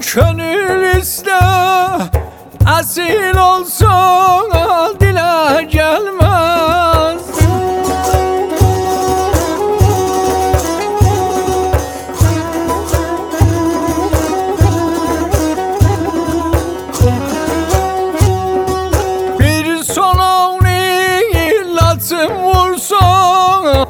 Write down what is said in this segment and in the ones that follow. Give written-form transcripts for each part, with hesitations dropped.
Gönül iste asil olsun dile gelmez. Bir son illatım vursun,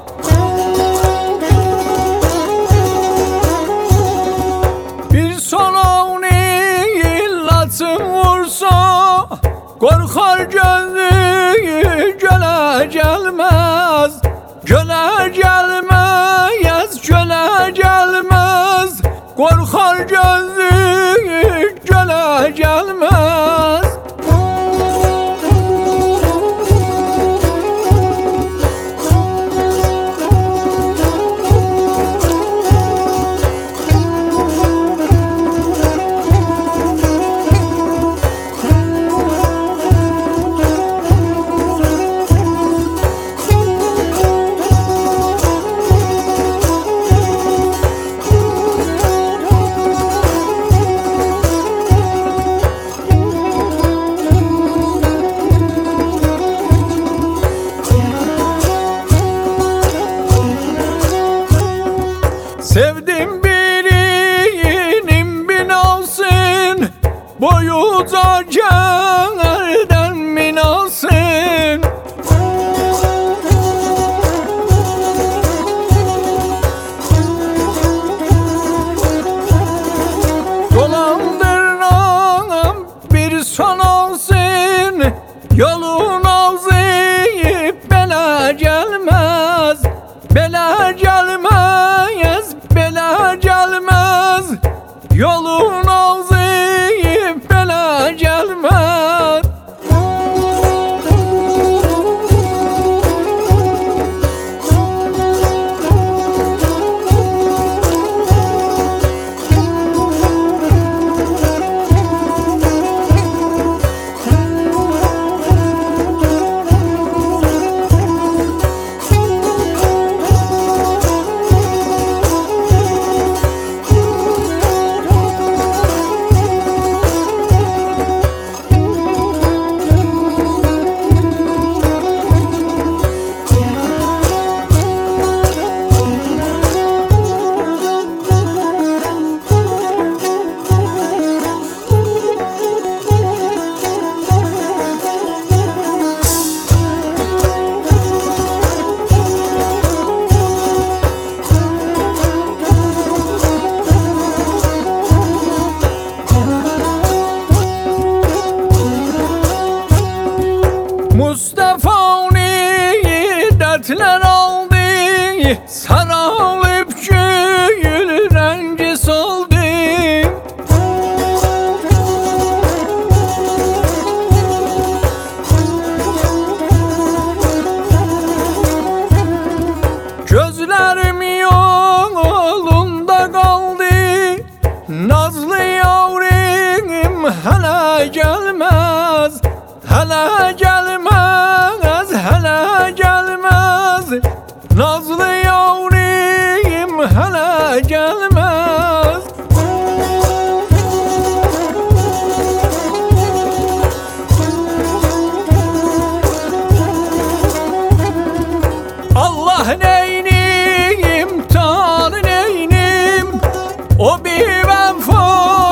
bir son illatım vursa, korkar gözü göle gelmez. Göle gelmez, göle gelmez. Korkar gözü göle gelmez. Sevdim birinin bin olsun, boyu da yerden min olsun. Dolandıran bir son olsun, yolun azıyıp bela gelmez. Bela gelmez, bela gelmez. Yolun azıyıp bela gelmez. Mustafa'nı dertler aldı, sarılıp gül rengi soldu. Gözlerim yolunda kaldı, nazlı yavrum hala gelmez. Hala gelmez, hala gelmez. Nazlı yavrum hala gelmez. Allah neynim, Tanrı neynim, o bir vefa